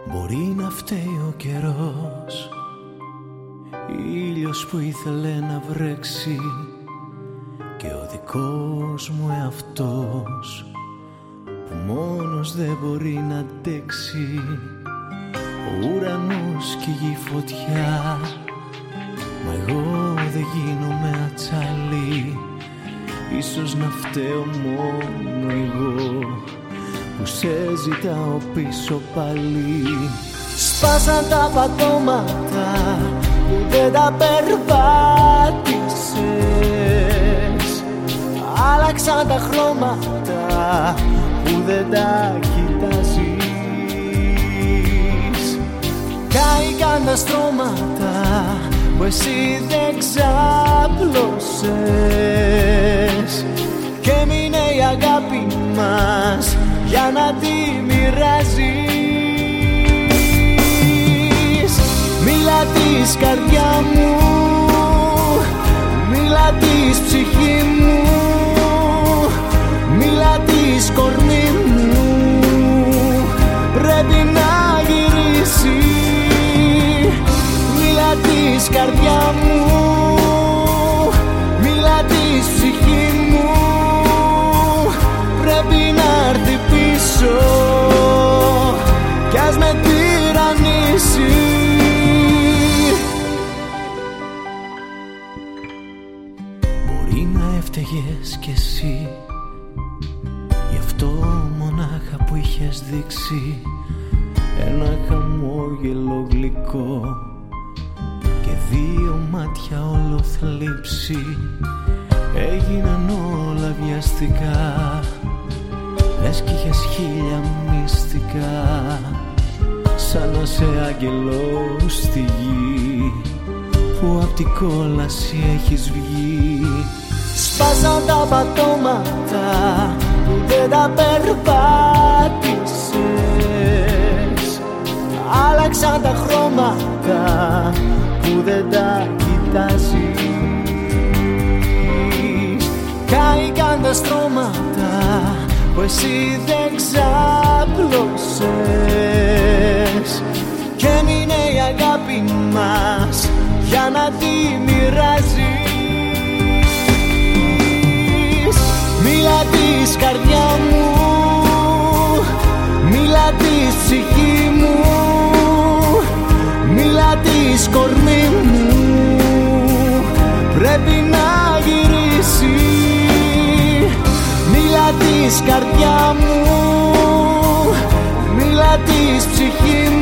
Μπορεί να φταίει ο καιρός, ήλιος που ήθελε να βρέξει και ο δικός μου εαυτός που μόνος δεν μπορεί να αντέξει. Ο ουρανός και η γη φωτιά, μα εγώ δεν γίνομαι ατσάλι. Ίσως να φταίω μόνο εγώ που σε ζητάω πίσω πάλι. Σπάσαν τα πατώματα που δεν τα περπάτησες, άλλαξαν τα χρώματα που δεν τα κοιτάζεις. Κάηκαν τα στρώματα που εσύ δεν ξάπλωσες και έμεινε η αγάπη μας για να τη μοιράζεις. Μίλα της καρδιά μου, μίλα της ψυχή μου, μίλα της κορμί μου, πρέπει να γυρίσει. Μίλα της καρδιά μου, μίλα της ψυχή μου, πρέπει να έρθει πίσω κι ας με τυραννήσει. Μπορεί να έφταιγες κι εσύ, γι' αυτό μονάχα που είχες δείξει ένα χαμόγελο γλυκό και δύο μάτια όλο θλίψη. Έγιναν όλα βιαστικά, λες κι είχες χίλια μυστικά, σαν να σε άγγελος στη γη που απ' την κόλαση έχεις βγει. Σπάσαν τα πατώματα που δεν τα περπάτησες, άλλαξαν τα χρώματα που δεν τα κοιτάζεις. Κάηκαν τα στρώματα που εσύ δεν ξάπλωσες και έμεινε η αγάπη μας για να τη μοιράζεις. Μίλα της καρδιά μου, μίλα της ψυχή μου, μίλα της κορμί μου, πρέπει να γυρίσει. Μίλα της καρδιά μου, μίλα της ψυχή μου,